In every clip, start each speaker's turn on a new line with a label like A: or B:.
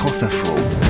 A: France Info.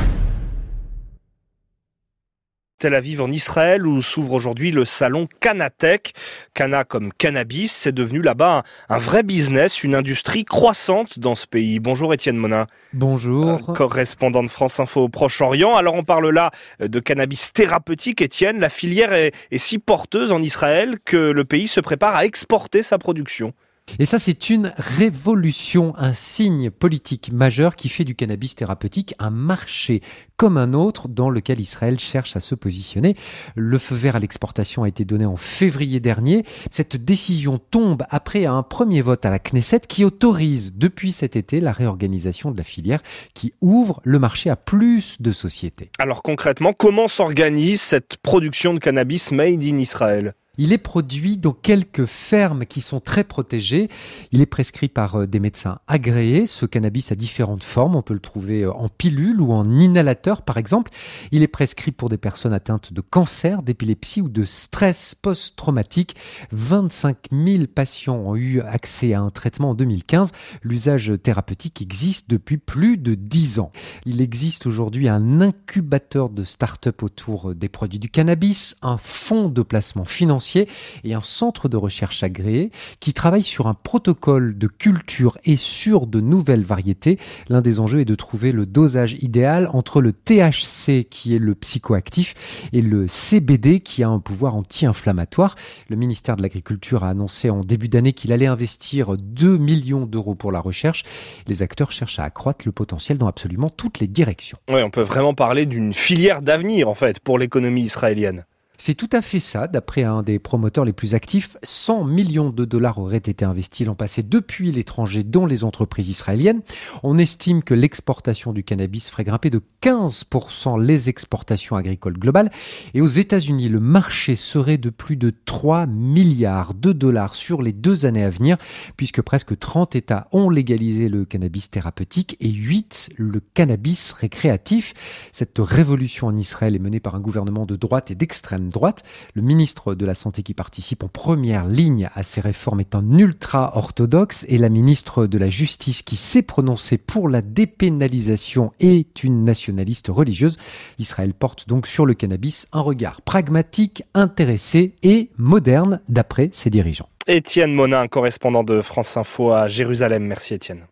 B: Tel Aviv en Israël où s'ouvre aujourd'hui le salon Canatech. Cana comme cannabis, c'est devenu là-bas un vrai business, une industrie croissante dans ce pays. Bonjour Étienne Monin.
C: Bonjour.
B: Correspondant de France Info au Proche-Orient. Alors on parle là de cannabis thérapeutique. Étienne, la filière est si porteuse en Israël que le pays se prépare à exporter sa production.
C: Et ça, c'est une révolution, un signe politique majeur qui fait du cannabis thérapeutique un marché comme un autre dans lequel Israël cherche à se positionner. Le feu vert à l'exportation a été donné en février dernier. Cette décision tombe après un premier vote à la Knesset qui autorise depuis cet été la réorganisation de la filière qui ouvre le marché à plus de sociétés.
B: Alors concrètement, comment s'organise cette production de cannabis made in Israël ?
C: Il est produit dans quelques fermes qui sont très protégées. Il est prescrit par des médecins agréés. Ce cannabis a différentes formes. On peut le trouver en pilule ou en inhalateur, par exemple. Il est prescrit pour des personnes atteintes de cancer, d'épilepsie ou de stress post-traumatique. 25 000 patients ont eu accès à un traitement en 2015. L'usage thérapeutique existe depuis plus de 10 ans. Il existe aujourd'hui un incubateur de start-up autour des produits du cannabis, un fonds de placement financier et un centre de recherche agréé qui travaille sur un protocole de culture et sur de nouvelles variétés. L'un des enjeux est de trouver le dosage idéal entre le THC qui est le psychoactif et le CBD qui a un pouvoir anti-inflammatoire. Le ministère de l'Agriculture a annoncé en début d'année qu'il allait investir 2 millions d'euros pour la recherche. Les acteurs cherchent à accroître le potentiel dans absolument toutes les directions.
B: Oui, on peut vraiment parler d'une filière d'avenir en fait pour l'économie israélienne.
C: C'est tout à fait ça, d'après un des promoteurs les plus actifs. 100 millions de dollars auraient été investis l'an passé depuis l'étranger dans les entreprises israéliennes. On estime que l'exportation du cannabis ferait grimper de 15% les exportations agricoles globales. Et aux États-Unis, le marché serait de plus de 3 milliards de dollars sur les 2 années à venir, puisque presque 30 États ont légalisé le cannabis thérapeutique et 8 le cannabis récréatif. Cette révolution en Israël est menée par un gouvernement de droite et d'extrême droite. Le ministre de la Santé qui participe en première ligne à ces réformes est un ultra-orthodoxe et la ministre de la Justice qui s'est prononcée pour la dépénalisation est une nationaliste religieuse. Israël porte donc sur le cannabis un regard pragmatique, intéressé et moderne d'après ses dirigeants.
B: Étienne Monin, correspondant de France Info à Jérusalem. Merci Étienne.